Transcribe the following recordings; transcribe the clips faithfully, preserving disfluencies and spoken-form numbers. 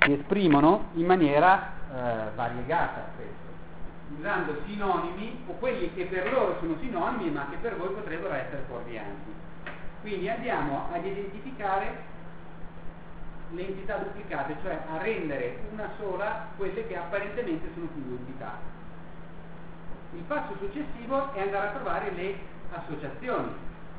si esprimono in maniera eh, variegata, questo, usando sinonimi o quelli che per loro sono sinonimi ma che per voi potrebbero essere fuorvianti. Quindi andiamo ad identificare le entità duplicate, cioè a rendere una sola quelle che apparentemente sono più entità. Il passo successivo è andare a trovare le associazioni.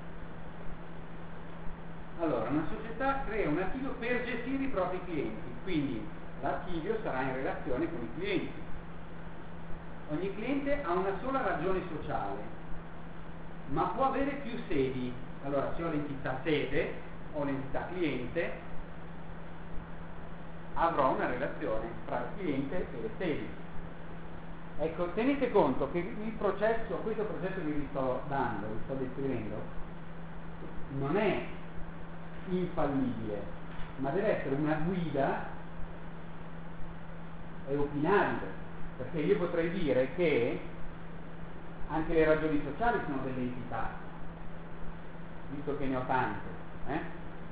Allora, una società crea un archivio per gestire i propri clienti, quindi l'archivio sarà in relazione con i clienti. Ogni cliente ha una sola ragione sociale, ma può avere più sedi. Allora, se ho l'entità sede o l'entità cliente, avrò una relazione tra il cliente e le sedi. Ecco, tenete conto che il processo, questo processo che vi sto dando, vi sto descrivendo, non è infallibile, ma deve essere una guida, è opinabile, perché io potrei dire che anche le ragioni sociali sono delle entità, visto che ne ho tante, eh?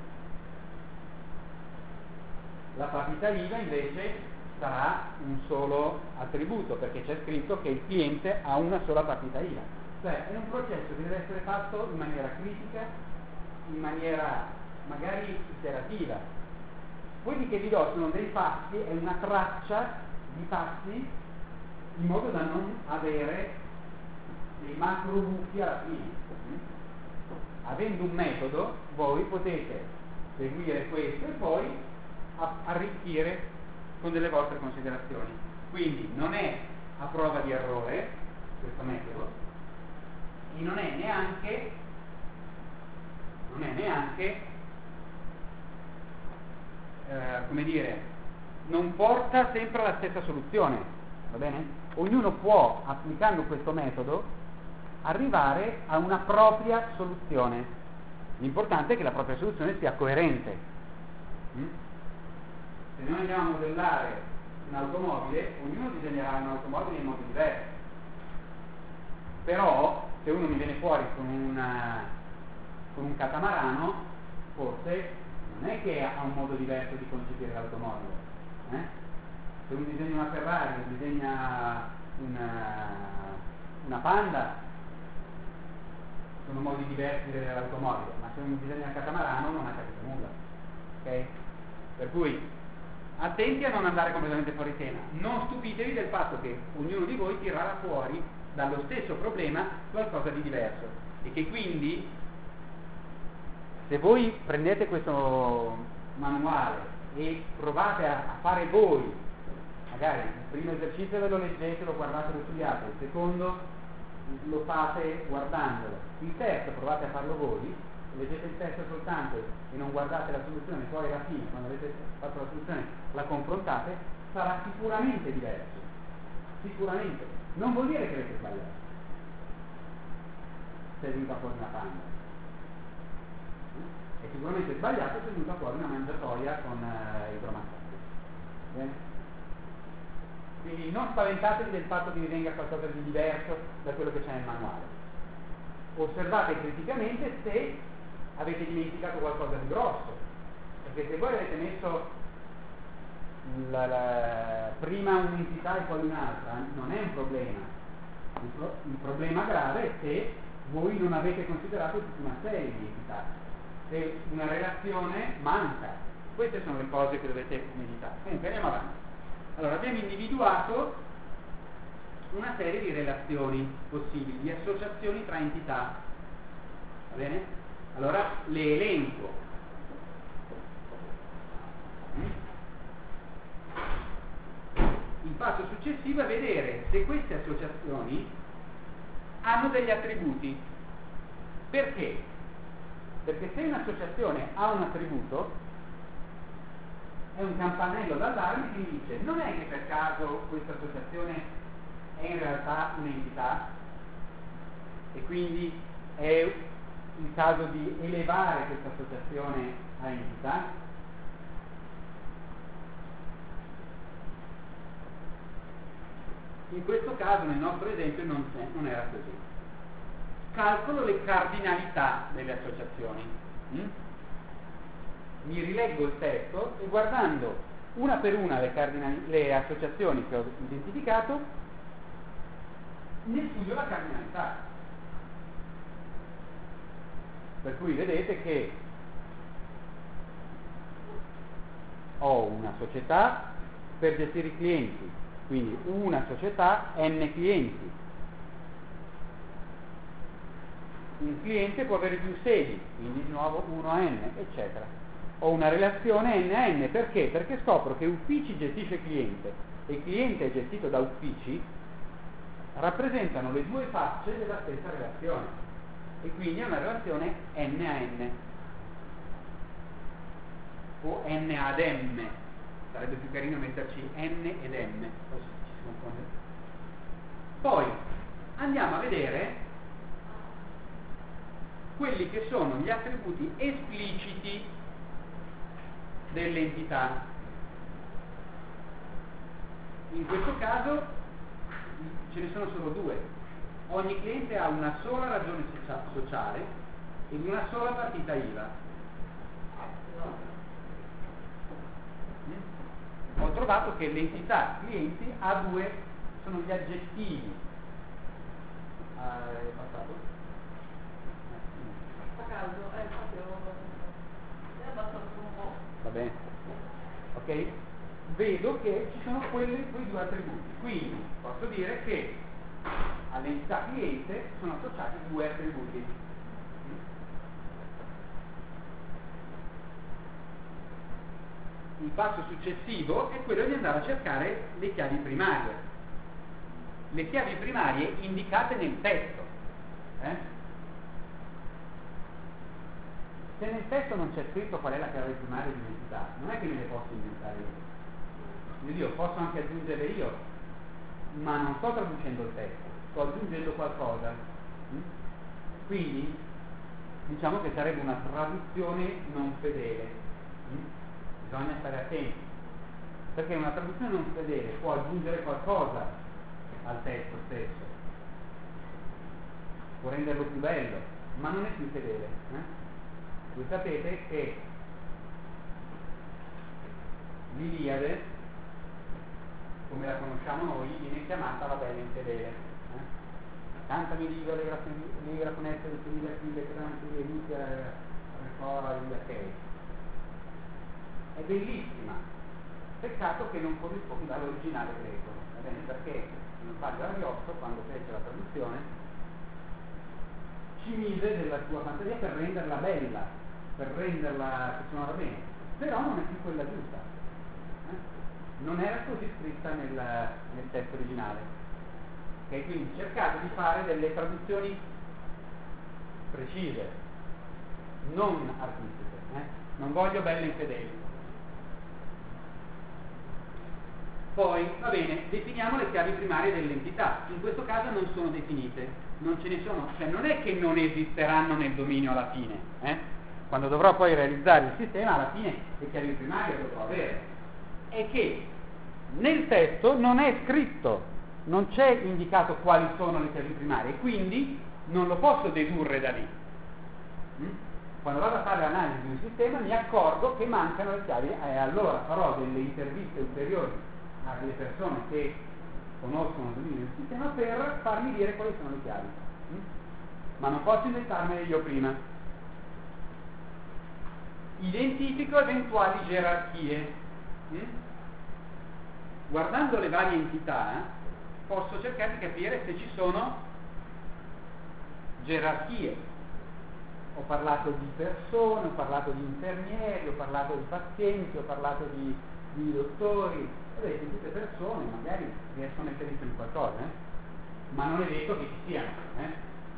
La partita I V A invece sarà un solo attributo, perché c'è scritto che il cliente ha una sola partita I V A. Cioè è un processo che deve essere fatto in maniera critica, in maniera magari iterativa. Quelli che vi do sono dei passi, è una traccia di passi in modo da non avere dei macro buchi alla fine. Avendo un metodo, voi potete seguire questo e poi arricchire con delle vostre considerazioni. Quindi non è a prova di errore questo metodo e non è neanche non è neanche eh, come dire, non porta sempre alla stessa soluzione, va bene? Ognuno può, applicando questo metodo, arrivare a una propria soluzione. L'importante è che la propria soluzione sia coerente. Mm? Se noi andiamo a modellare un'automobile, ognuno disegnerà un'automobile in modo diverso. Però, se uno mi viene fuori con, una, con un catamarano, forse non è che ha un modo diverso di concepire l'automobile. Eh? Se uno disegna una Ferrari, disegna una, una Panda, sono modi diversi di vedere l'automobile, ma se uno disegna il catamarano non ha capito nulla. Ok? Per cui attenti a non andare completamente fuori tema, non stupitevi del fatto che ognuno di voi tirerà fuori dallo stesso problema qualcosa di diverso e che quindi se voi prendete questo manuale e provate a, a fare voi, magari il primo esercizio ve lo leggete, lo guardate, lo studiate, il secondo lo fate guardandolo, il terzo provate a farlo voi, leggete il testo soltanto e non guardate la soluzione, poi alla fine, quando avete fatto la soluzione, la confrontate, sarà sicuramente diverso. Sicuramente. Non vuol dire che avete sbagliato. Se è venuta fuori una Panda. È sicuramente sbagliato se è venuta fuori una mangiatoia con eh, i bromazzati. Bene? Quindi non spaventatevi del fatto che vi venga qualcosa di diverso da quello che c'è nel manuale. Osservate criticamente se avete dimenticato qualcosa di grosso, perché se voi avete messo la, la, prima un'entità e poi un'altra non è un problema, il, pro, il problema grave è se voi non avete considerato tutta una serie di entità, se una relazione manca. Queste sono le cose che dovete meditare. Comunque andiamo avanti. Allora abbiamo individuato una serie di relazioni possibili, di associazioni tra entità, va bene? Allora le elenco. Il passo successivo è vedere se queste associazioni hanno degli attributi. Perché? Perché se un'associazione ha un attributo, è un campanello d'allarme che mi dice non è che per caso questa associazione è in realtà un'entità e quindi è il caso di elevare questa associazione a entità. In questo caso, nel nostro esempio, non, non era così. Calcolo le cardinalità delle associazioni. Mm? Mi rileggo il testo e guardando una per una le, le associazioni che ho identificato, ne studio la cardinalità. Per cui vedete che ho una società per gestire i clienti, quindi una società, n clienti. Un cliente può avere più sedi, quindi di nuovo uno a n, eccetera. Ho una relazione n a n, perché? Perché scopro che uffici gestisce cliente e cliente è gestito da uffici, rappresentano le due facce della stessa relazione e quindi è una relazione n a n o n ad m, sarebbe più carino metterci n ed m, così ci si confonde. Poi andiamo a vedere quelli che sono gli attributi espliciti dell'entità. In questo caso ce ne sono solo due. Ogni cliente ha una sola ragione sociale ed una sola partita I V A. Ho trovato che l'entità clienti ha due, sono gli aggettivi. Ah, è passato? Fa caldo, eh, infatti è abbastanza un po'. Va bene, ok? Vedo che ci sono quelli, quei due attributi, quindi posso dire che all'entità cliente sono associati due attributi. Il passo successivo è quello di andare a cercare le chiavi primarie. Le chiavi primarie indicate nel testo. Eh? Se nel testo non c'è scritto qual è la chiave primaria di un'entità, non è che me le posso inventare io. Io posso anche aggiungere io, ma non sto traducendo il testo, sto aggiungendo qualcosa. Quindi diciamo che sarebbe una traduzione non fedele. Bisogna stare attenti, perché una traduzione non fedele può aggiungere qualcosa al testo stesso, può renderlo più bello, ma non è più fedele. Eh? Voi sapete che l'Iliade, come la conosciamo noi, viene chiamata la bella infedele. Eh? Cantami l'Iva, l'Igra Funesta di Figlia, Figlia, Tranti, Inizia, Recora, Ilia Kei. È bellissima, peccato che non corrisponda all'originale greco, va bene? Perché il padre Ariosto, quando fece la traduzione, ci mise della sua fantasia per renderla bella, per renderla che suonava bene, però non è più quella giusta. Eh? Non era così scritta nel, nel testo originale. Okay? Quindi cercate di fare delle traduzioni precise, non artistiche. Eh? Non voglio belle infedeli. Poi, va bene, definiamo le chiavi primarie dell'entità. In questo caso non sono definite, non ce ne sono, cioè non è che non esisteranno nel dominio alla fine. Eh? Quando dovrò poi realizzare il sistema, alla fine le chiavi primarie dovrò avere. È che nel testo non è scritto, non c'è indicato quali sono le chiavi primarie, quindi non lo posso dedurre da lì. Quando vado a fare l'analisi di un sistema mi accorgo che mancano le chiavi e allora farò delle interviste ulteriori alle persone che conoscono il dominio del sistema per farmi dire quali sono le chiavi. Ma non posso inventarmele io prima. Identifico eventuali gerarchie. Guardando le varie entità posso cercare di capire se ci sono gerarchie. Ho parlato di persone, ho parlato di infermieri, ho parlato di pazienti, ho parlato di, di dottori. Vedete, tutte persone magari riescono a mettere in qualcosa, eh? Ma non è detto che ci siano. Eh?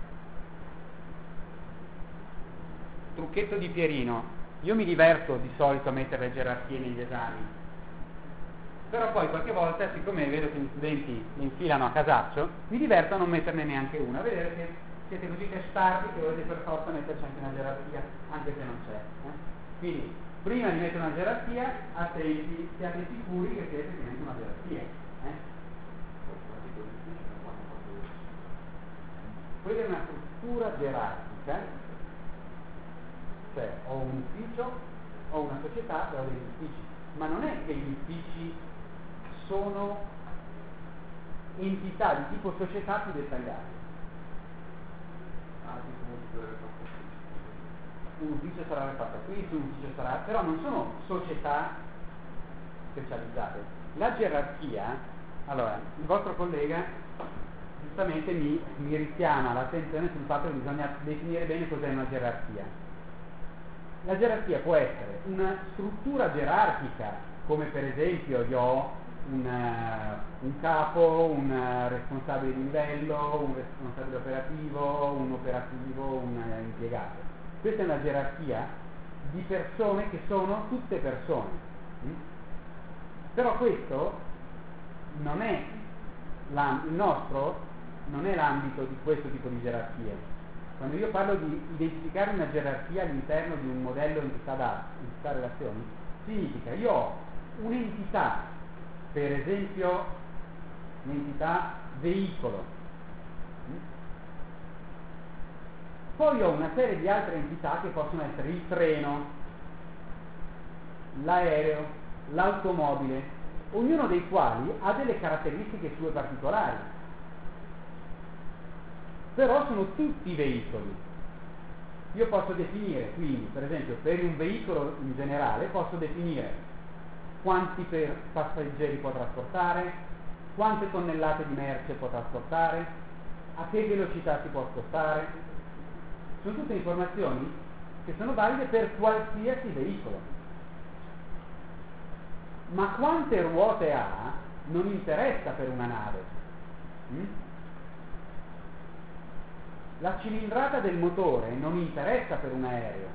Trucchetto di Pierino. Io mi diverto di solito a mettere le gerarchie negli esami, però poi qualche volta, siccome vedo che gli studenti le infilano a casaccio, mi diverto a non metterne neanche una, a vedere che siete così testardi che volete per forza metterci anche una gerarchia, anche se non c'è. Eh? Quindi, prima di mettere una gerarchia, attenti, siate sicuri che siete effettivamente una gerarchia. Eh? Quella è una struttura gerarchica, cioè ho un ufficio, ho una società e ho degli uffici. ma non è che gli uffici sono entità di tipo società più dettagliate. Un ufficio sarà reparto qui, un ufficio sarà, però non sono società specializzate. La gerarchia, allora, il vostro collega giustamente mi, mi richiama l'attenzione sul fatto che bisogna definire bene cos'è una gerarchia. La gerarchia può essere una struttura gerarchica, come per esempio io ho un, uh, un capo, un uh, responsabile di livello, un responsabile operativo, un operativo, un uh, impiegato. Questa è una gerarchia di persone che sono tutte persone. Mm? Però questo non è il nostro non è l'ambito di questo tipo di gerarchie. Quando io parlo di identificare una gerarchia all'interno di un modello entità dati, entità relazioni, significa io ho un'entità, per esempio un'entità veicolo, poi ho una serie di altre entità che possono essere il treno, l'aereo, l'automobile, ognuno dei quali ha delle caratteristiche sue particolari. Però sono tutti veicoli. Io posso definire, quindi, per esempio, per un veicolo in generale, posso definire quanti per passeggeri può trasportare, quante tonnellate di merce può trasportare, a che velocità si può spostare. Sono tutte informazioni che sono valide per qualsiasi veicolo. Ma quante ruote ha non interessa per una nave. Mm? La cilindrata del motore non interessa per un aereo.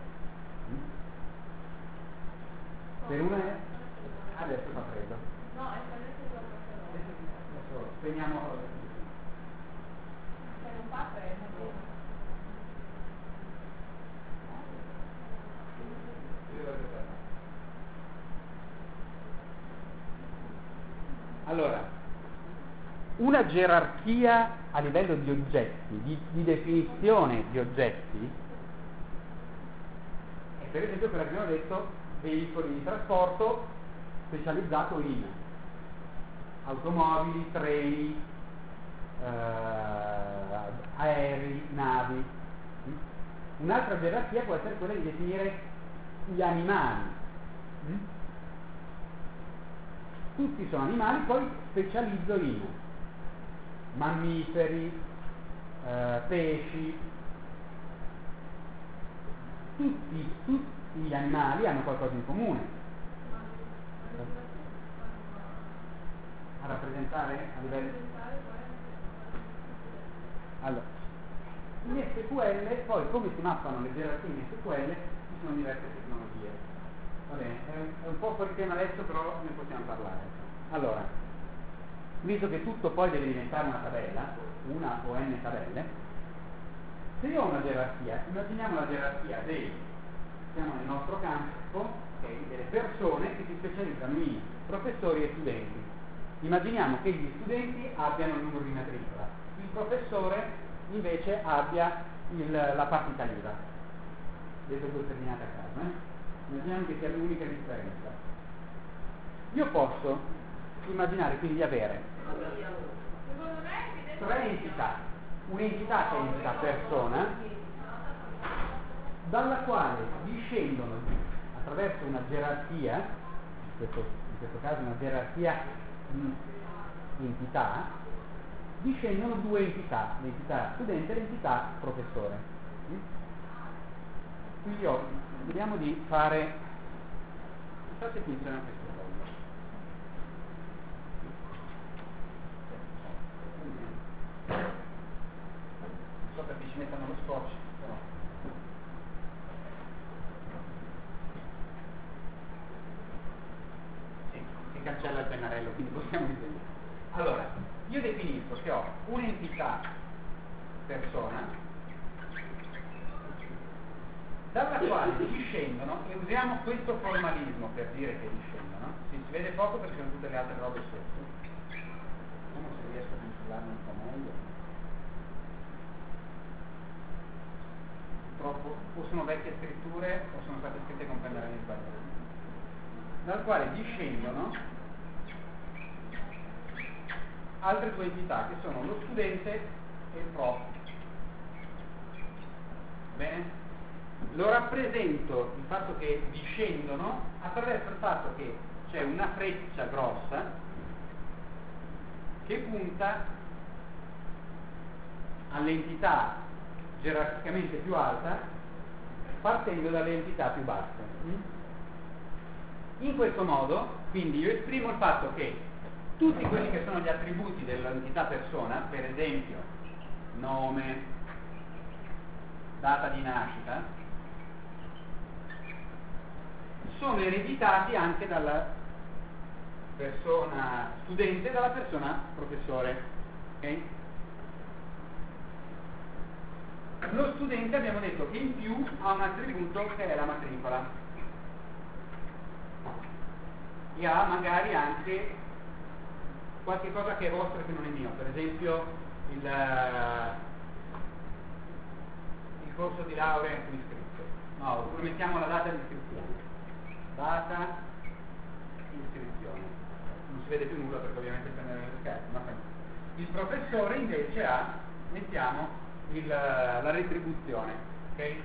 Per un aereo? Adesso fa freddo. No, è quello che Adesso spegniamo. se non fa freddo. Allora, una gerarchia a livello di oggetti, di, di definizione di oggetti, è per esempio quella che abbiamo detto, veicoli di trasporto specializzato in automobili, treni, eh, aerei, navi. Un'altra gerarchia può essere quella di definire gli animali. Tutti sono animali, poi specializzo in mammiferi, eh, pesci. Tutti, tutti gli animali hanno qualcosa in comune. A rappresentare a livello. Allora, in S Q L, poi come si mappano le gerarchie in S Q L, ci sono diverse tecnologie. Va bene, è un po' fuori tema adesso, però ne possiamo parlare. Allora, visto che tutto poi deve diventare una tabella, una o n tabelle, se io ho una gerarchia, immaginiamo la gerarchia dei, siamo nel nostro campo, okay, delle persone che si specializzano in professori e studenti. Immaginiamo che gli studenti abbiano il numero di matricola, il professore invece abbia il, la partita I V A. Vedete due terminate a caso, eh? Immaginiamo che sia l'unica differenza. Io posso immaginare quindi di avere tre entità. Un'entità che è l'entità persona, dalla quale discendono attraverso una gerarchia, in questo, in questo caso una gerarchia di entità, discendono due entità, l'entità studente e l'entità professore. Quindi io vediamo di fare, non so se funziona questo modo. Non so perché ci mettono lo scotch, però. Sì, si cancella il pennarello, quindi possiamo disegnare. Allora, io definisco che ho un'entità persona dalla quale discendono, e usiamo questo formalismo per dire che discendono, si, si vede poco perché sono tutte le altre robe sotto. Vediamo se riesco a controllarmi un po' meglio. Purtroppo o sono vecchie scritture o sono state scritte con pennarelli sbagliati. dal quale discendono altre due entità che sono lo studente e il prof. Bene? Lo rappresento il fatto che discendono attraverso il fatto che c'è una freccia grossa che punta all'entità gerarchicamente più alta partendo dalle entità più basse. In questo modo, quindi, io esprimo il fatto che tutti quelli che sono gli attributi dell'entità persona, per esempio nome, data di nascita, sono ereditati anche dalla persona studente e dalla persona professore. Okay? Lo studente abbiamo detto che in più ha un attributo che è la matricola e ha magari anche qualche cosa che è vostro e che non è mio, per esempio il, il corso di laurea in cui iscritto. No, oppure mettiamo la data di iscrizione. Data iscrizione. Non si vede più nulla perché ovviamente prende lo schermo, ma il professore invece ha, mettiamo, il, la retribuzione, ok? Eh?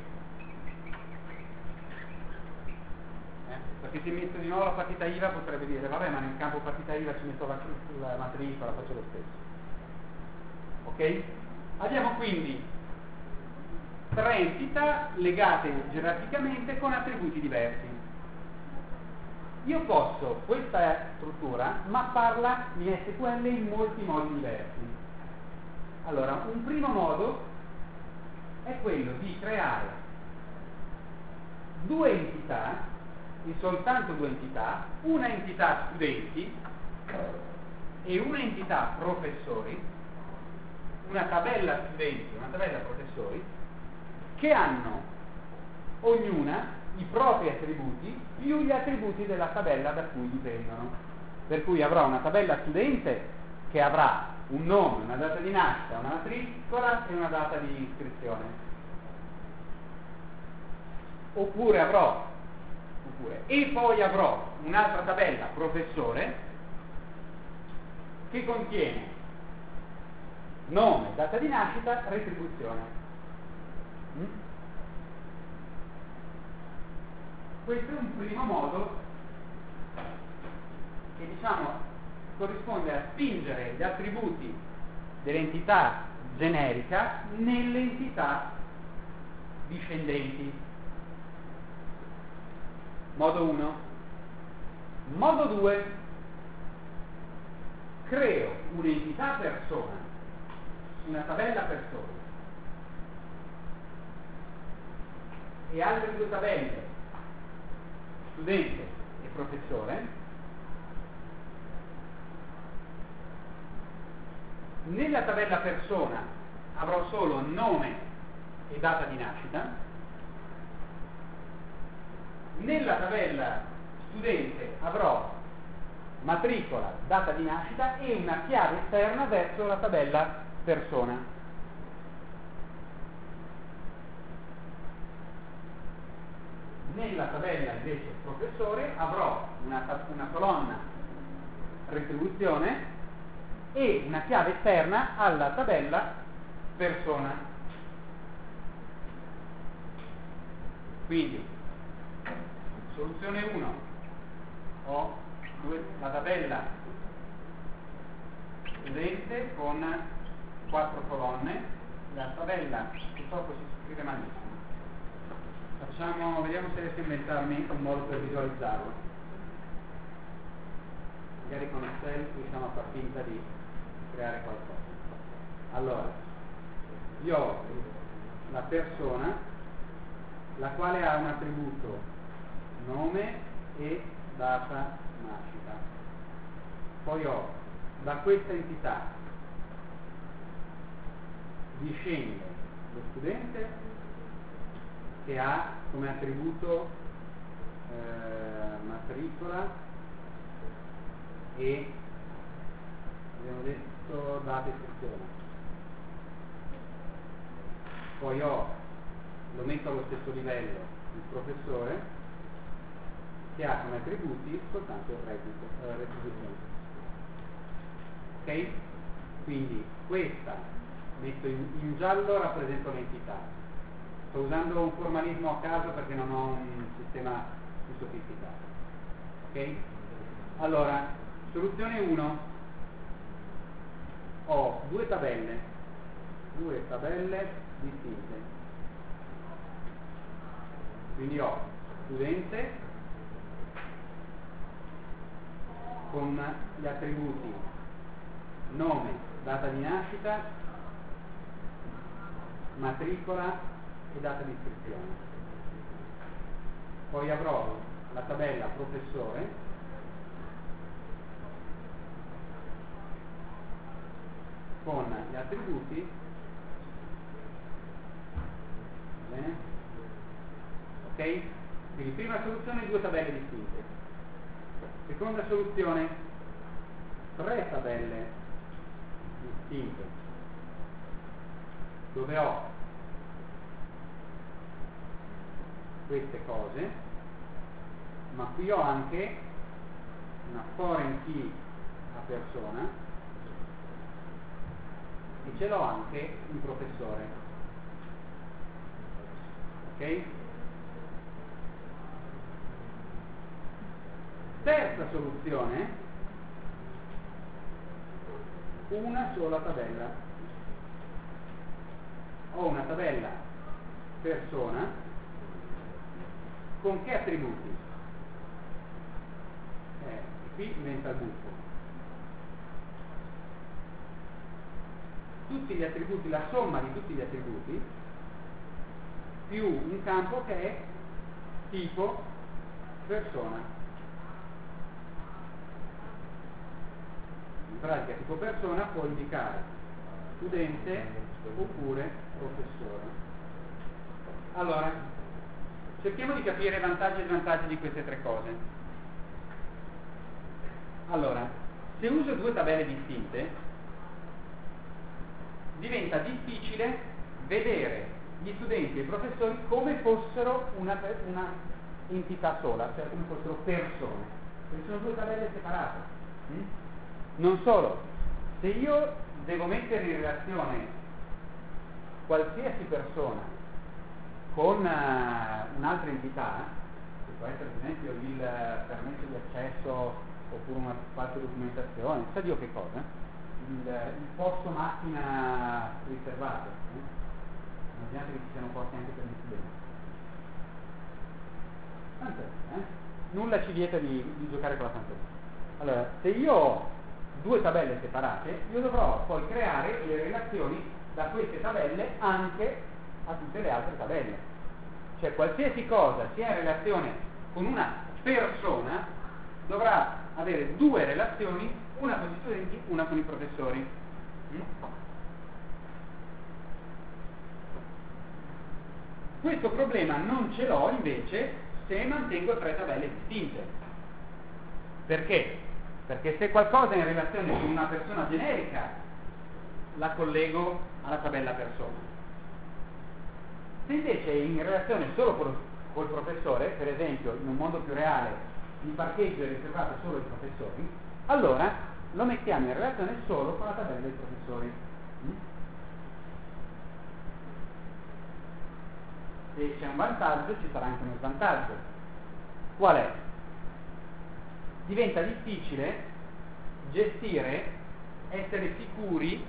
Perché se metto di nuovo la partita I V A potrebbe dire vabbè, ma nel campo partita I V A ci metto la, la matricola, faccio lo stesso. Ok? Abbiamo quindi tre entità legate gerarchicamente con attributi diversi. Io posso questa struttura mapparla in S Q L in molti modi diversi. Allora, un primo modo è quello di creare due entità, e soltanto due entità, una entità studenti e una entità professori, una tabella studenti e una tabella professori, che hanno ognuna i propri attributi più gli attributi della tabella da cui dipendono. Per cui avrò una tabella studente che avrà un nome, una data di nascita, una matricola e una data di iscrizione. Oppure avrò oppure, e poi avrò un'altra tabella professore che contiene nome, data di nascita, retribuzione. Mm? Questo è un primo modo che, diciamo, corrisponde a spingere gli attributi dell'entità generica nelle entità discendenti. Modo uno. Modo due. Creo un'entità persona, una tabella persona, e altre due tabelle, studente e professore. Nella tabella persona avrò solo nome e data di nascita. Nella tabella studente avrò matricola, data di nascita e una chiave esterna verso la tabella persona. Nella tabella invece professore avrò una, una colonna retribuzione e una chiave esterna alla tabella persona. Quindi soluzione uno, ho due, la tabella studente con quattro colonne, la tabella purtroppo si scrive malissimo. Facciamo, vediamo se riesco a inventarmi un modo per visualizzarlo. Magari con Excel riusciamo a far finta di creare qualcosa. Allora, io ho la persona, la quale ha un attributo nome e data nascita. Poi ho da questa entità discende lo studente che ha come attributo eh, matricola e abbiamo detto data iscrizione. Poi ho, lo metto allo stesso livello, il professore che ha come attributi soltanto il reddito, eh, retribuzione. Ok? Quindi questa, messo in, in giallo, rappresento l'entità. Sto usando un formalismo a caso perché non ho un sistema più sofisticato. Ok? Allora, soluzione uno. Ho due tabelle, due tabelle distinte. Quindi ho studente con gli attributi nome, data di nascita, matricola e data di iscrizione. Poi avrò la tabella professore con gli attributi, bene? Ok? Quindi prima soluzione due tabelle distinte. Seconda soluzione tre tabelle distinte, dove ho queste cose, ma qui ho anche una foreign key a persona e ce l'ho anche un professore. Ok? Terza soluzione, una sola tabella. Ho una tabella persona con che attributi? Eh, qui diventa il buco. Tutti gli attributi, la somma di tutti gli attributi, più un campo che è tipo persona. In pratica tipo persona può indicare studente oppure professore. Allora, cerchiamo di capire vantaggi e svantaggi di queste tre cose. Allora, se uso due tabelle distinte, diventa difficile vedere gli studenti e i professori come fossero una, una entità sola, cioè come fossero persone, perché sono due tabelle separate. Mm? Non solo, se io devo mettere in relazione qualsiasi persona con uh, un'altra entità, che può essere per esempio il permesso di accesso oppure una qualche documentazione, sa Dio che cosa, il, il posto macchina riservato, eh? Immaginate che ci siano posti anche per gli studenti. Fantastico, eh? Nulla ci vieta di, di giocare con la fantasia. Allora, se io ho due tabelle separate, io dovrò poi creare le relazioni da queste tabelle anche a tutte le altre tabelle. Cioè qualsiasi cosa sia in relazione con una persona dovrà avere due relazioni, una con gli studenti, una con i professori. Mm? Questo problema non ce l'ho invece se mantengo tre tabelle distinte. Perché? Perché se qualcosa è in relazione con una persona generica, la collego alla tabella persona. Se invece è in relazione solo col, col professore, per esempio in un mondo più reale il parcheggio è riservato solo ai professori, allora lo mettiamo in relazione solo con la tabella dei professori. Se c'è un vantaggio ci sarà anche uno svantaggio. Qual è? Diventa difficile gestire, essere sicuri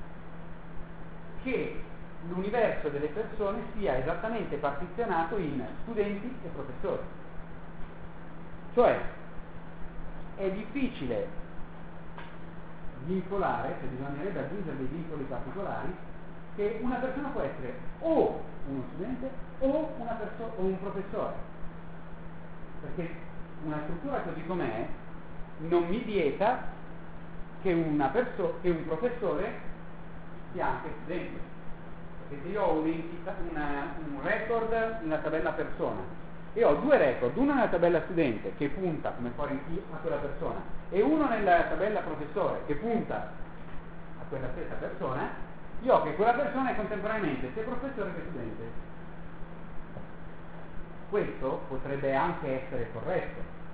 che l'universo delle persone sia esattamente partizionato in studenti e professori. Cioè, è difficile vincolare, cioè bisognerebbe aggiungere dei vincoli particolari, che una persona può essere o uno studente o, una perso- o un professore. Perché una struttura così com'è non mi vieta che, una perso- che un professore sia anche studente. Perché se io ho una, un record nella tabella persona e ho due record, uno nella tabella studente che punta come foreign key a quella persona e uno nella tabella professore che punta a quella stessa persona, io ho che quella persona è contemporaneamente sia professore che studente. Questo potrebbe anche essere corretto,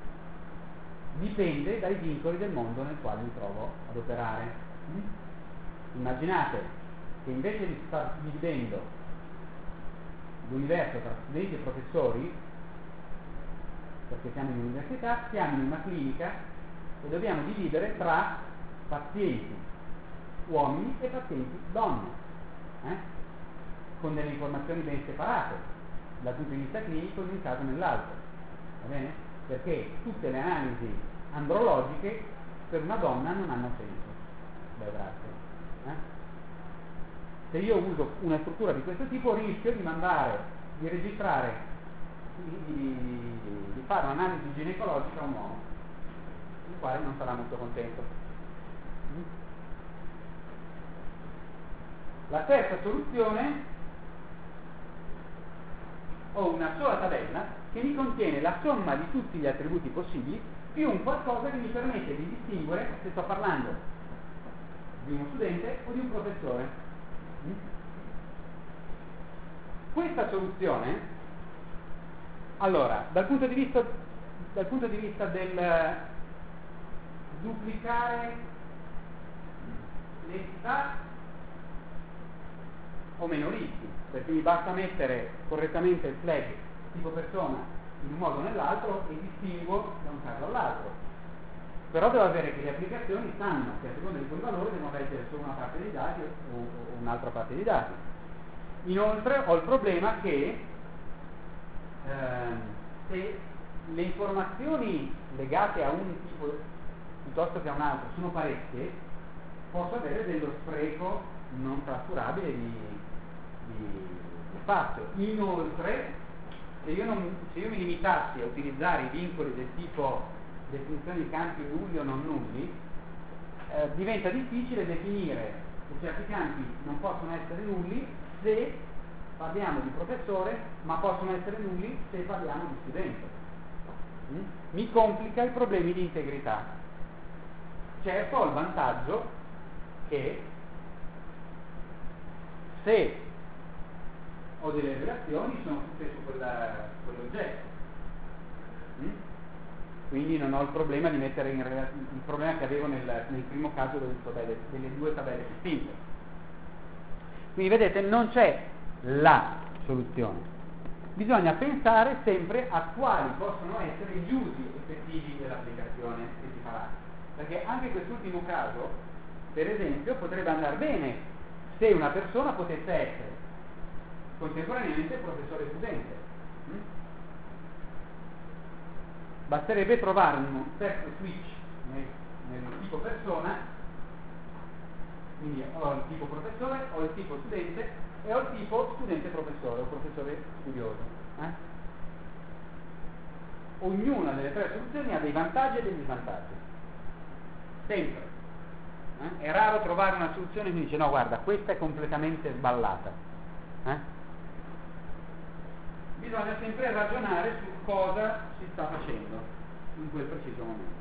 dipende dai vincoli del mondo nel quale mi trovo ad operare. Mm? Immaginate che invece di star dividendo l'universo tra studenti e professori, perché siamo in università, siamo in una clinica e dobbiamo dividere tra pazienti uomini e pazienti donne, eh? con delle informazioni ben separate dal punto di vista clinico in un caso e nell'altro, va bene? Perché tutte le analisi andrologiche per una donna non hanno senso. Beh, grazie. Eh? Se io uso una struttura di questo tipo rischio di mandare, di registrare, di, di, di fare un'analisi ginecologica a un uomo, il quale non sarà molto contento. La terza soluzione: ho una sola tabella che mi contiene la somma di tutti gli attributi possibili più un qualcosa che mi permette di distinguere se sto parlando di uno studente o di un professore. Questa soluzione, allora, dal punto di vista, dal punto di vista del duplicare l'entità o meno rischi, perché mi basta mettere correttamente il flag tipo persona in un modo o nell'altro e distinguo da un caso all'altro. Però devo avere che le applicazioni sanno che a seconda di quel valore devono leggere solo una parte dei dati o, o un'altra parte dei dati. Inoltre ho il problema che ehm, se le informazioni legate a un tipo piuttosto che a un altro sono parecchie, posso avere dello spreco non trascurabile di, di, di spazio. Inoltre, se io, non, se io mi limitassi a utilizzare i vincoli del tipo definizione di campi nulli o non nulli, eh, diventa difficile definire che certi campi non possono essere nulli se parliamo di professore, ma possono essere nulli se parliamo di studente. Mm? Mi complica i problemi di integrità. Certo ho il vantaggio che se ho delle relazioni sono tutte su quella, quell'oggetto. Mm? Quindi non ho il problema di mettere in relazione il problema che avevo nel, nel primo caso delle, tabelle, delle due tabelle distinte. Quindi vedete, non c'è la soluzione. Bisogna pensare sempre a quali possono essere gli usi effettivi dell'applicazione che si farà. Perché anche quest'ultimo caso, per esempio, potrebbe andare bene se una persona potesse essere contemporaneamente professore e studente. Mm? Basterebbe trovare un terzo switch nel, nel tipo persona, quindi ho il tipo professore, ho il tipo studente e ho il tipo studente-professore o professore-studioso. Eh? Ognuna delle tre soluzioni ha dei vantaggi e degli svantaggi. Sempre. Eh? È raro trovare una soluzione che mi dice no, guarda, questa è completamente sballata. Eh? Bisogna sempre ragionare su cosa si sta facendo in quel preciso momento.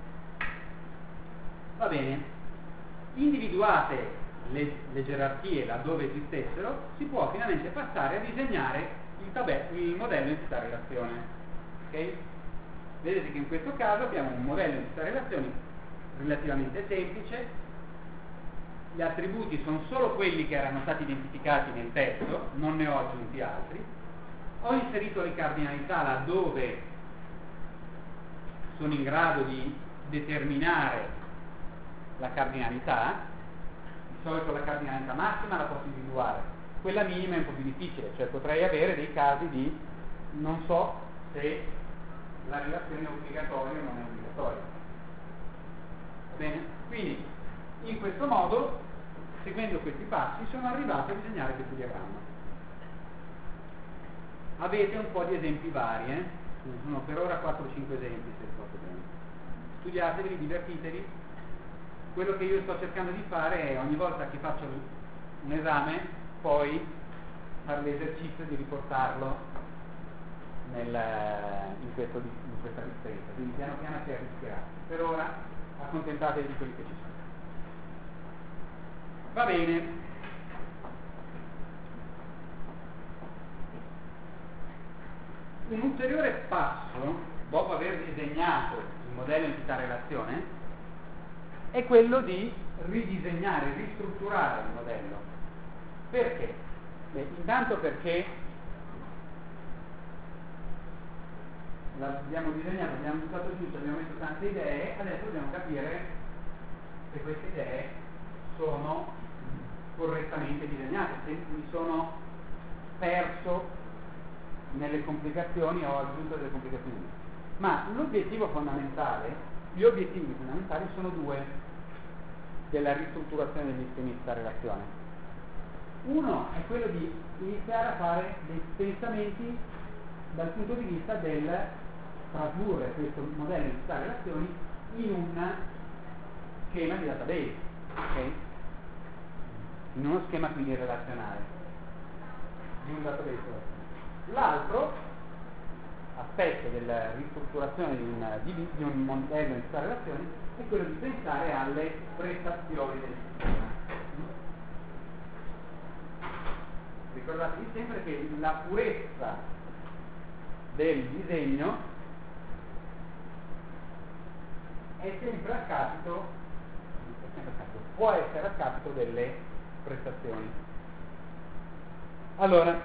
Va bene, individuate le, le gerarchie laddove esistessero, si può finalmente passare a disegnare il, tabè, il modello entità-relazione. Okay? Vedete che in questo caso abbiamo un modello entità-relazioni relativamente semplice, gli attributi sono solo quelli che erano stati identificati nel testo, non ne ho aggiunti altri. Ho inserito le cardinalità laddove sono in grado di determinare la cardinalità. Di solito la cardinalità massima la posso individuare, quella minima è un po' più difficile, cioè potrei avere dei casi di non so se la relazione è obbligatoria o non è obbligatoria. Va bene? Quindi in questo modo, seguendo questi passi, sono arrivato a disegnare questo diagramma. Avete un po' di esempi vari, eh? Sono per ora quattro o cinque esempi, se ricordo bene. Studiatevi, divertitevi. Quello che io sto cercando di fare è ogni volta che faccio un esame, poi fare l'esercizio di riportarlo nel, in, questo, in questa ristretta. Quindi piano piano si è ispirato. Per ora accontentatevi di quelli che ci sono. Va bene. Un ulteriore passo, dopo aver disegnato il modello entità-relazione, è quello di ridisegnare, ristrutturare il modello. Perché? Beh, intanto perché l'abbiamo disegnato, abbiamo buttato giù, abbiamo messo tante idee, adesso dobbiamo capire se queste idee sono correttamente disegnate, se mi sono perso nelle complicazioni o ho aggiunto delle complicazioni. Ma l'obiettivo fondamentale, gli obiettivi fondamentali sono due della ristrutturazione degli schemi di questa relazione. Uno è quello di iniziare a fare dei pensamenti dal punto di vista del tradurre questo modello di queste relazioni in un schema di database, ok? In uno schema quindi relazionale di un database. L'altro aspetto della ristrutturazione di un, di, di un modello di queste relazioni è quello di pensare alle prestazioni del sistema. Ricordatevi sempre che la purezza del disegno è sempre a capito, è sempre a capito, può essere a capito delle prestazioni. Allora,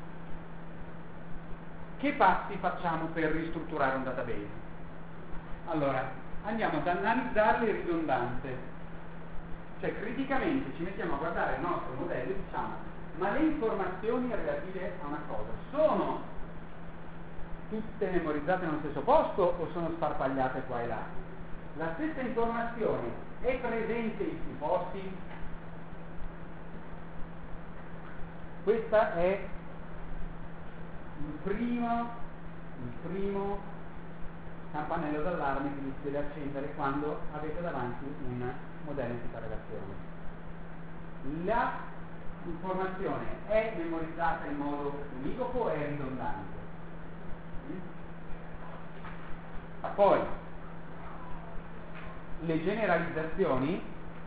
che passi facciamo per ristrutturare un database? Allora, andiamo ad analizzare le ridondanze, cioè criticamente ci mettiamo a guardare il nostro modello e diciamo: ma le informazioni relative a una cosa sono tutte memorizzate nello stesso posto o sono sparpagliate qua e là? La stessa informazione è presente in più posti? Questa è il primo, il primo campanello d'allarme che vi si deve accendere quando avete davanti un modello di questa relazione. La informazione è memorizzata in modo univoco o è ridondante? Ma poi le generalizzazioni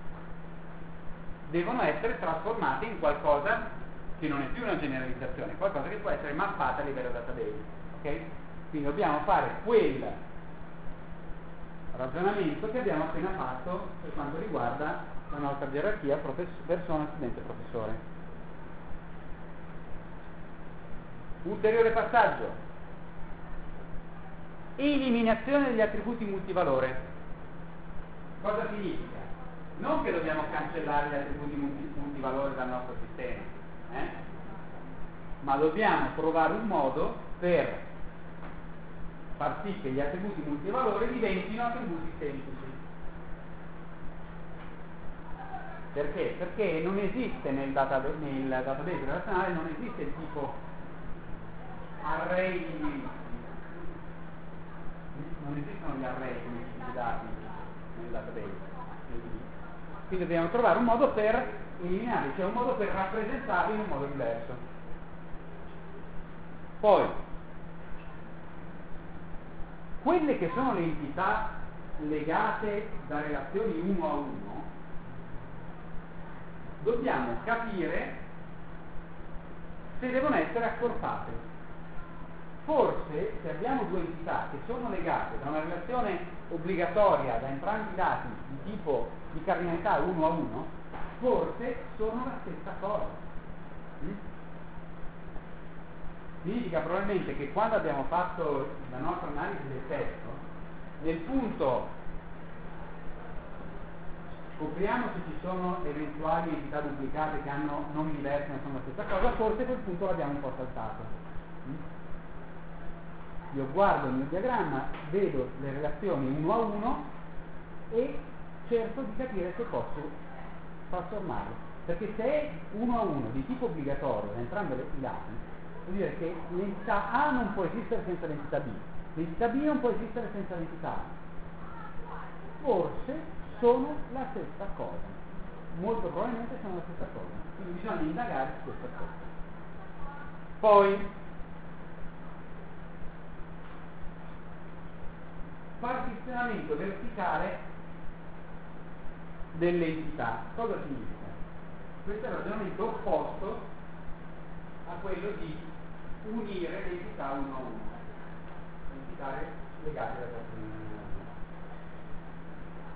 devono essere trasformate in qualcosa che non è più una generalizzazione, qualcosa che può essere mappata a livello database, ok? Quindi dobbiamo fare quel ragionamento che abbiamo appena fatto per quanto riguarda la nostra gerarchia profess- persona, studente, professore. Ulteriore passaggio: eliminazione degli attributi multivalore. Cosa significa? Non che dobbiamo cancellare gli attributi multi- multivalore dal nostro sistema, eh? ma dobbiamo trovare un modo per far sì che gli attributi multivalore diventino attributi semplici. Perché? Perché non esiste nel database, nel database relazionale non esiste il tipo array di indirizzi, non esistono gli array come tipi di dati nel database. Quindi dobbiamo trovare un modo per eliminarli, cioè un modo per rappresentarli in un modo diverso. Poi, quelle che sono le entità legate da relazioni uno a uno, dobbiamo capire se devono essere accorpate. Forse, se abbiamo due entità che sono legate da una relazione obbligatoria da entrambi i dati di tipo di cardinalità uno a uno, forse sono la stessa cosa. Mm? Significa probabilmente che quando abbiamo fatto la nostra analisi del testo, nel punto scopriamo se ci sono eventuali entità duplicate che hanno nomi diversi ma sono la stessa cosa, forse quel punto l'abbiamo un po' saltato. Mm? Io guardo il mio diagramma, vedo le relazioni uno a uno e cerco di capire se posso trasformarle. Perché se è uno a uno di tipo obbligatorio da entrambi i dati, vuol dire che l'entità A non può esistere senza l'entità B, l'entità B non può esistere senza l'entità A. Forse sono la stessa cosa, molto probabilmente sono la stessa cosa, quindi bisogna indagare su questo aspetto. Poi partisizionamento verticale delle entità. Cosa significa? Questo è il ragionamento opposto a quello di unire le entità uno a uno, le entità legate da relazione.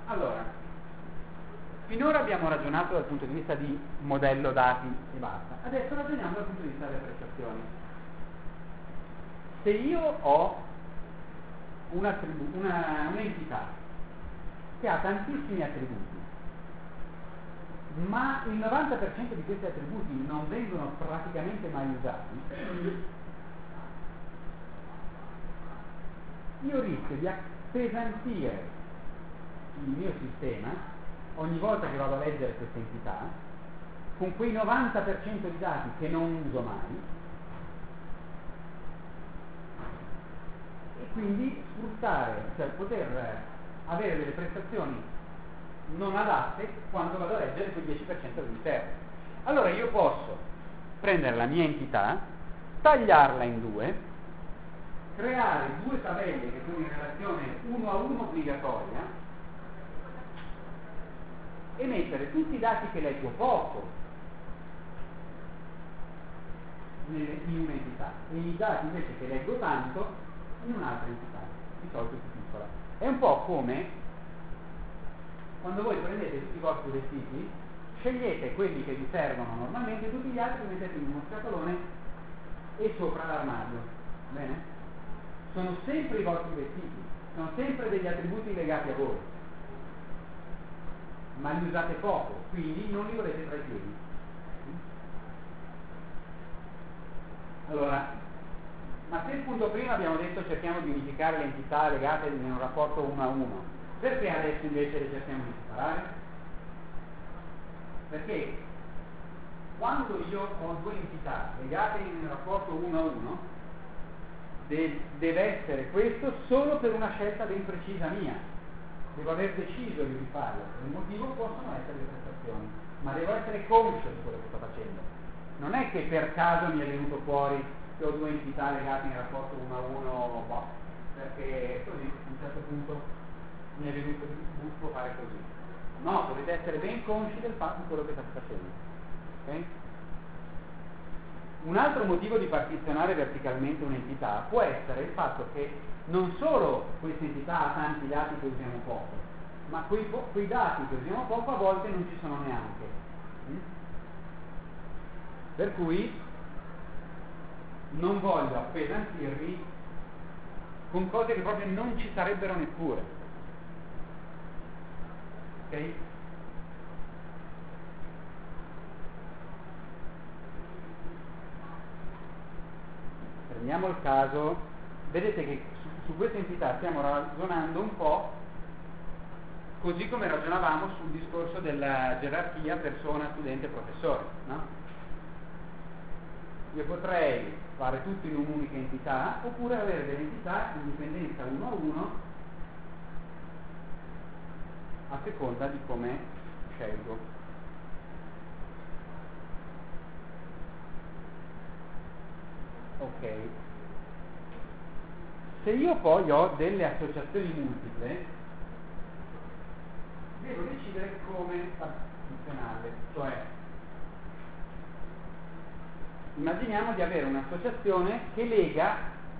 Allora, finora abbiamo ragionato dal punto di vista di modello dati e basta. Adesso ragioniamo dal punto di vista delle prestazioni. Se io ho una attribu- una, un'entità che ha tantissimi attributi, ma il novanta per cento di questi attributi non vengono praticamente mai usati, io rischio di appesantire il mio sistema ogni volta che vado a leggere questa entità con quei novanta per cento di dati che non uso mai, e quindi sfruttare, cioè poter avere delle prestazioni non adatte quando vado a leggere quel dieci per cento all'interno. Allora io posso prendere la mia entità, tagliarla in due, creare due tabelle che sono in relazione uno a uno obbligatoria e mettere tutti i dati che leggo poco in un'entità e i dati invece che leggo tanto in un'altra entità, di solito più piccola. È un po' come quando voi prendete tutti i vostri vestiti, scegliete quelli che vi servono normalmente e tutti gli altri li mettete in uno scatolone e sopra l'armadio. Bene? Sono sempre i vostri vestiti, sono sempre degli attributi legati a voi, ma li usate poco, quindi non li volete tra i piedi. Allora, ma se il punto prima abbiamo detto cerchiamo di unificare le entità legate in un rapporto uno a uno, perché adesso invece le cerchiamo di separare? Perché quando io ho due entità legate in un rapporto uno a uno, de- deve essere questo solo per una scelta ben precisa mia. Devo aver deciso di rifarlo, per un motivo possono essere le prestazioni, ma devo essere conscio di quello che sto facendo. Non è che per caso mi è venuto fuori che ho due entità legate in rapporto uno a uno, boh, perché così a un certo punto mi è venuto buffo fare così. No, dovete essere ben consci del fatto di quello che state facendo. Okay? Un altro motivo di partizionare verticalmente un'entità può essere il fatto che non solo questa entità ha tanti dati che usiamo poco, ma quei, po- quei dati che usiamo poco a volte non ci sono neanche. Mm? Per cui non voglio appesantirvi con cose che proprio non ci sarebbero neppure. Ok? Prendiamo il caso, vedete che su, su questa entità stiamo ragionando un po' così come ragionavamo sul discorso della gerarchia persona, studente, professore, no? Io potrei fare tutto in un'unica entità oppure avere delle entità in dipendenza uno a uno a seconda di come scelgo. Ok. Se io poi ho delle associazioni multiple, devo decidere come funzionarle, cioè immaginiamo di avere un'associazione che lega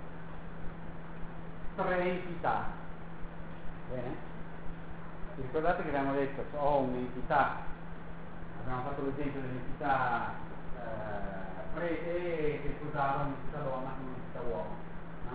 tre entità. Bene? Vi ricordate che abbiamo detto che ho un'entità, abbiamo fatto l'esempio dell'entità eh, prete che sposava un'entità donna con un'entità uomo, no?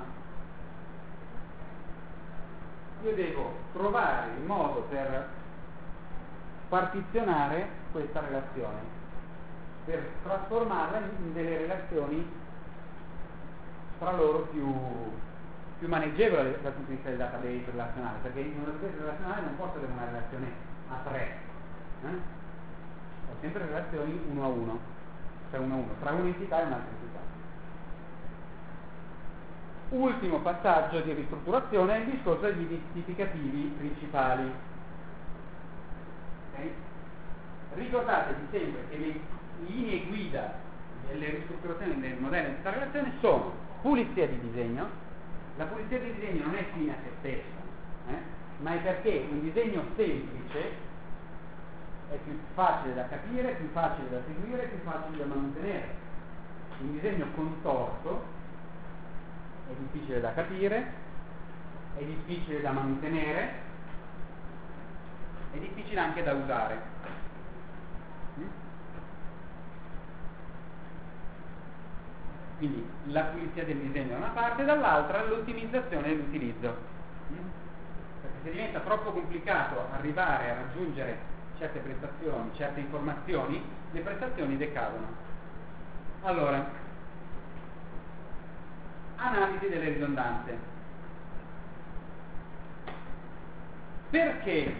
Io devo trovare il modo per partizionare questa relazione, per trasformarla in delle relazioni tra loro più, più maneggevoli dal punto di vista del database relazionale, perché in un database relazionale non posso avere una relazione a tre, eh? Ho sempre relazioni uno a uno, cioè uno a uno, tra un'entità e un'altra entità. Ultimo passaggio di ristrutturazione è il discorso degli identificativi principali. Okay? Ricordatevi sempre che le linee guida delle ristrutturazioni del modello di questa relazione sono pulizia di disegno. La pulizia di disegno non è fine a se stessa, eh? ma è perché un disegno semplice è più facile da capire, più facile da seguire, più facile da mantenere. Un disegno contorto è difficile da capire, è difficile da mantenere è difficile anche da usare. Mm? Quindi la pulizia del disegno da una parte, dall'altra l'ottimizzazione dell'utilizzo. Mm? Perché se diventa troppo complicato arrivare a raggiungere certe prestazioni, certe informazioni, le prestazioni decadono. Allora, analisi delle ridondanze. Perché?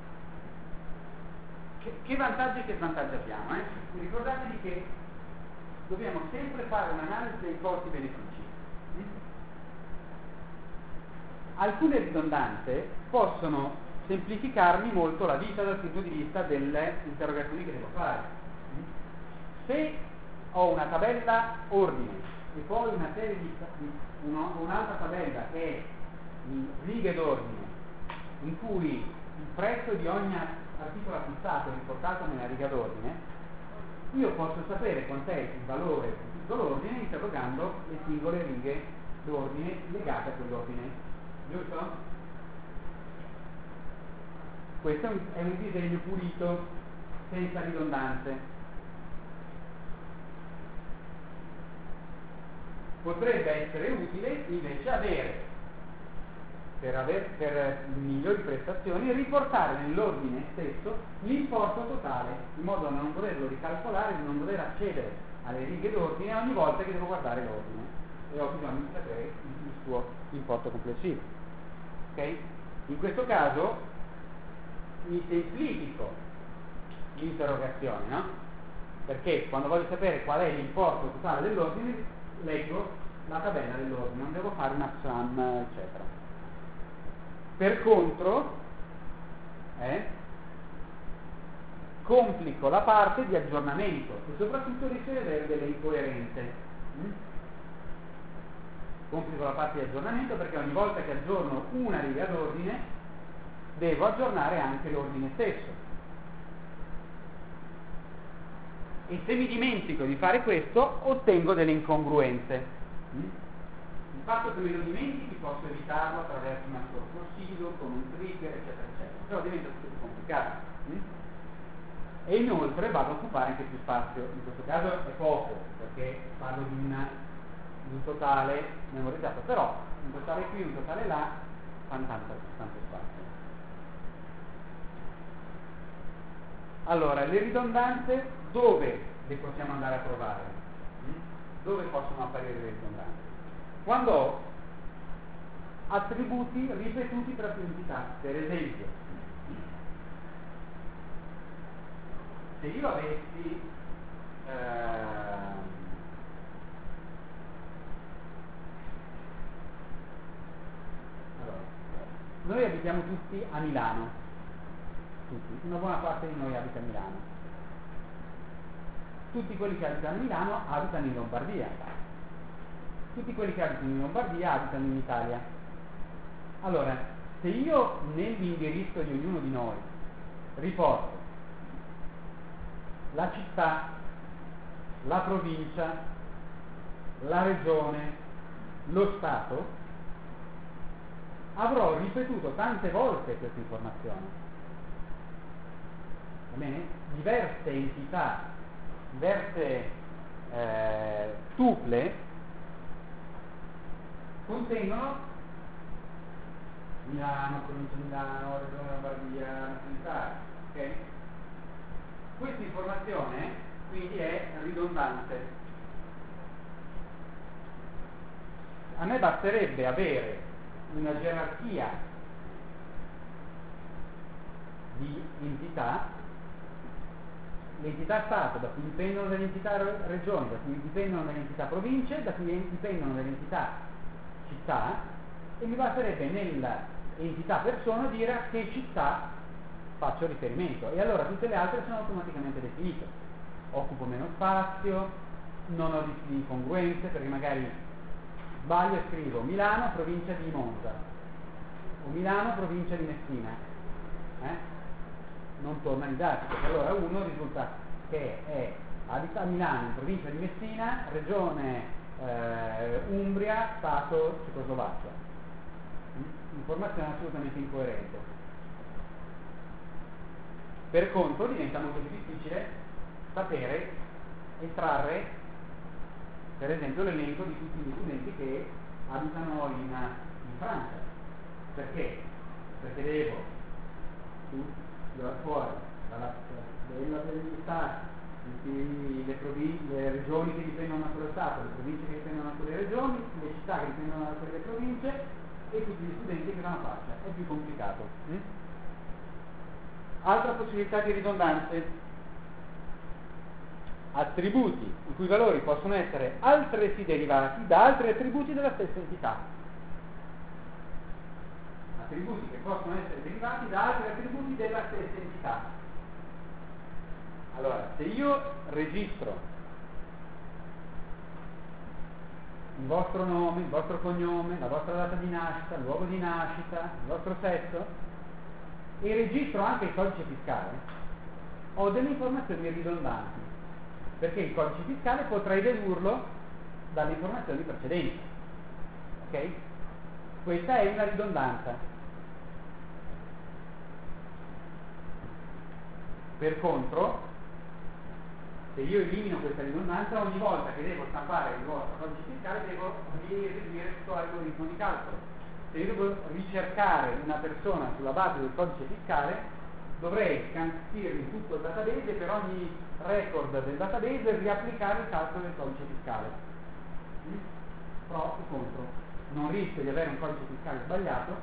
Che, che vantaggi e che svantaggi abbiamo? Eh? Ricordatevi che dobbiamo sempre fare un'analisi dei costi-benefici. Mm? Alcune ridondanze possono semplificarmi molto la vita dal punto di vista delle interrogazioni che devo fare. Mm? Se ho una tabella ordine e poi una serie di, di uno, un'altra tabella che è in righe d'ordine, in cui il prezzo di ogni articolo acquistato è riportato nella riga d'ordine, io posso sapere quant'è il valore di tutto l'ordine interrogando le singole righe d'ordine legate a quell'ordine, giusto? Questo è un, è un disegno pulito, senza ridondanze. Potrebbe essere utile invece avere, per, aver, per migliori prestazioni, riportare nell'ordine stesso l'importo totale, in modo da non doverlo ricalcolare, di non dover accedere alle righe d'ordine ogni volta che devo guardare l'ordine e ho bisogno di sapere il suo importo complessivo. Okay? In questo caso mi semplifico l'interrogazione, no? Perché quando voglio sapere qual è l'importo totale dell'ordine leggo la tabella dell'ordine, non devo fare una sum, eccetera. Per contro, eh, complico la parte di aggiornamento e soprattutto rischio di avere delle incoerenze. Mm? Complico la parte di aggiornamento perché ogni volta che aggiorno una riga d'ordine devo aggiornare anche l'ordine stesso. E se mi dimentico di fare questo ottengo delle incongruenze. Mm? Il fatto che me lo dimentichi posso evitarlo attraverso una procedure, con un trigger, eccetera, eccetera, però diventa tutto più complicato. Mm? E inoltre vado a occupare anche più spazio, in questo caso è poco, perché parlo di, una, di un totale memorizzato, però un totale qui, un totale là, fanno tanto, tanto spazio. Allora, le ridondanze dove le possiamo andare a trovare? Mm? Dove possono apparire le ridondanze? Quando ho attributi ripetuti tra più entità, per esempio, se io avessi ehm, allora, noi abitiamo tutti a Milano, tutti, una buona parte di noi abita a Milano, tutti quelli che abitano a Milano abitano in Lombardia, tutti quelli che abitano in Lombardia abitano in Italia. Allora, se io nell'indirizzo di ognuno di noi riporto la città, la provincia, la regione, lo Stato, avrò ripetuto tante volte questa informazione. Va bene? Diverse entità, diverse eh, tuple contengono Milano, provincia di Milano, regione Lombardia, nazionalità, ok? Questa informazione quindi è ridondante. A me basterebbe avere una gerarchia di entità, l'entità Stato, da cui dipendono delle entità regioni, da cui dipendono delle entità province, da cui dipendono delle entità città, e mi basterebbe nella entità persona dire a che città faccio riferimento, e allora tutte le altre sono automaticamente definite. Occupo meno spazio, non ho rischi di incongruenze, perché magari sbaglio e scrivo Milano, provincia di Monza, o Milano, provincia di Messina, eh? non tornano i dati, perché allora uno risulta che è abita a Milano, in provincia di Messina, regione eh, Umbria, Stato Cecoslovacchia. Informazione assolutamente incoerente. Per contro diventa molto più difficile sapere estrarre, per esempio, l'elenco di tutti gli studenti che abitano in, in Francia. Perché? Perché devo tu, fuori dalla, della, degli stati, le, province, le regioni che dipendono da quello Stato, le province che dipendono da quelle regioni, le città che dipendono da quelle province e tutti gli studenti che vanno a Francia. È più complicato. Mm? Altra possibilità di ridondanze. Attributi i cui valori possono essere altresì derivati da altri attributi della stessa entità. Attributi che possono essere derivati da altri attributi della stessa entità. Allora, se io registro il vostro nome, il vostro cognome, la vostra data di nascita, il luogo di nascita, il vostro sesso, e registro anche il codice fiscale, ho delle informazioni ridondanti, perché il codice fiscale potrei dedurlo dalle informazioni precedenti. Ok? Questa è una ridondanza. Per contro, se io elimino questa ridondanza, ogni volta che devo stampare il vostro codice fiscale devo rieseguire tutto l'algoritmo di calcolo. Se io devo ricercare una persona sulla base del codice fiscale, dovrei scansire in tutto il database e per ogni record del database riapplicare il calcolo del codice fiscale. Mm? Pro e contro. Non rischio di avere un codice fiscale sbagliato,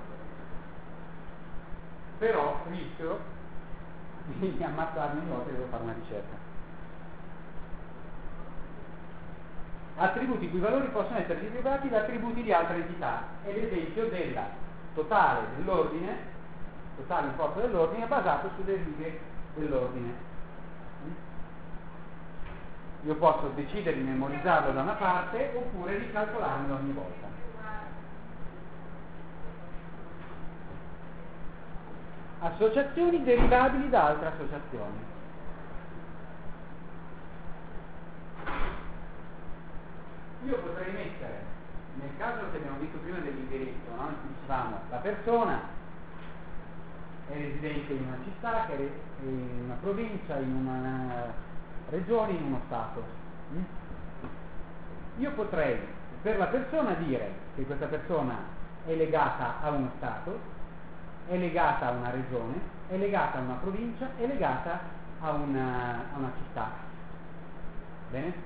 però rischio di ammazzarmi ogni volta che devo fare una ricerca. Attributi i cui valori possono essere derivati da attributi di altre entità. È l'esempio della totale dell'ordine, totale importo dell'ordine basato sulle righe dell'ordine. Io posso decidere di memorizzarlo da una parte oppure di calcolarlo ogni volta. Associazioni derivabili da altre associazioni. Io potrei mettere, nel caso che abbiamo visto prima dell'indirizzo, no? Dicevamo, la persona è residente in una città, che è in una provincia, in una regione, in uno stato. Mm? Io potrei per la persona dire che questa persona è legata a uno stato, è legata a una regione, è legata a una provincia, è legata a una, a una città. Bene?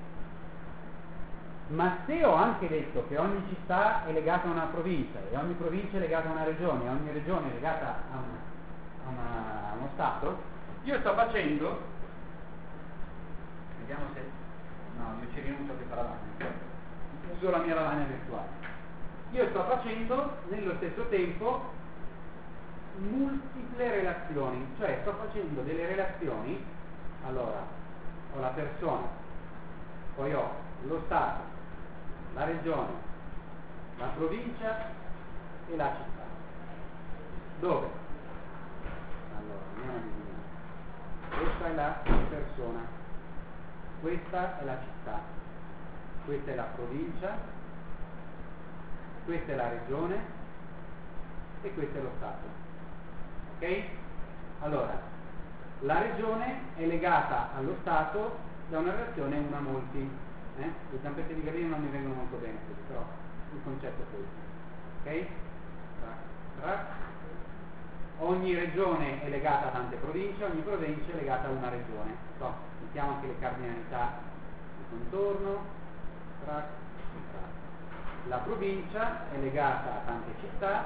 Ma se ho anche detto che ogni città è legata a una provincia e ogni provincia è legata a una regione e ogni regione è legata a, una, a, una, a uno stato, io sto facendo, vediamo se, no, io ci rinuncio a questa lavagna, uso la mia lavagna virtuale, io sto facendo nello stesso tempo multiple relazioni, cioè sto facendo delle relazioni, allora ho la persona, poi ho lo stato, la regione, la provincia e la città. Dove? Allora, andiamo a disegnare. Questa è la persona, questa è la città, questa è la provincia, questa è la regione e questo è lo stato. Ok? Allora, la regione è legata allo stato da una relazione una molti. Eh? Le zampette di gallina non mi vengono molto bene così, però il concetto è questo. Ok? Trac, trac. Ogni regione è legata a tante province, ogni provincia è legata a una regione. So, mettiamo anche le cardinalità di contorno. Trac, trac. La provincia è legata a tante città.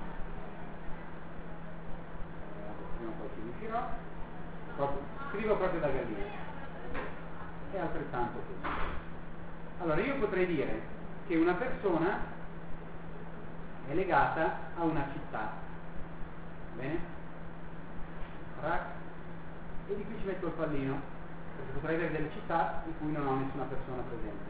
Eh, prima o poi ci riuscirò. Proprio, scrivo proprio da gallina. E altrettanto così. Allora io potrei dire che una persona è legata a una città, bene? E di qui ci metto il pallino, perché potrei avere delle città in cui non ho nessuna persona presente.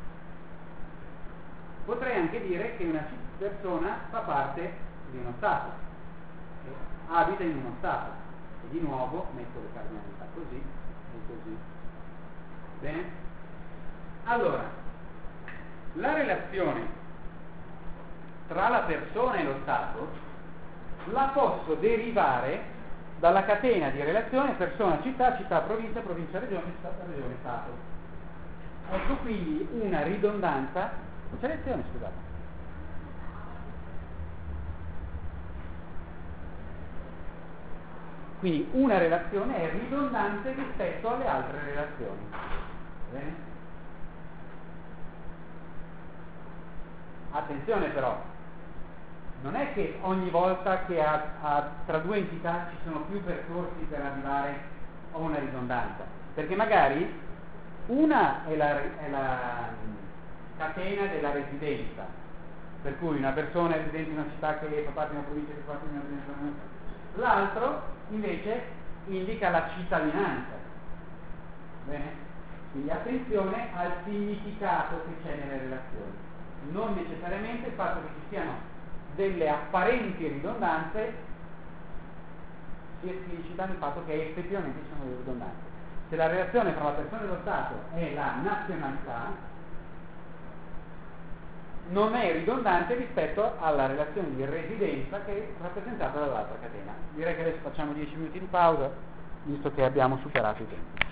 Potrei anche dire che una persona fa parte di uno stato, che abita in uno stato, e di nuovo metto le cardinalità così e così. Bene? Allora, la relazione tra la persona e lo Stato la posso derivare dalla catena di relazione persona, città, città, provincia, provincia, regione, città, regione, stato. Ecco quindi una ridondanza, non c'è lezione, scusate. Quindi una relazione è ridondante rispetto alle altre relazioni. Bene? Attenzione però, non è che ogni volta che a, a, tra due entità ci sono più percorsi per arrivare a una ridondanza, perché magari una è la, è la catena della residenza, per cui una persona è residente in una città che fa parte di una provincia che fa parte di una provincia, l'altro invece indica la cittadinanza. Bene? Quindi attenzione al significato che c'è nelle relazioni, non necessariamente il fatto che ci siano delle apparenti ridondanze si esplicita nel fatto che effettivamente ci sono delle ridondanze. Se la relazione tra la persona e lo Stato è la nazionalità, non è ridondante rispetto alla relazione di residenza che è rappresentata dall'altra catena. Direi che adesso facciamo dieci minuti di pausa, visto che abbiamo superato i tempi.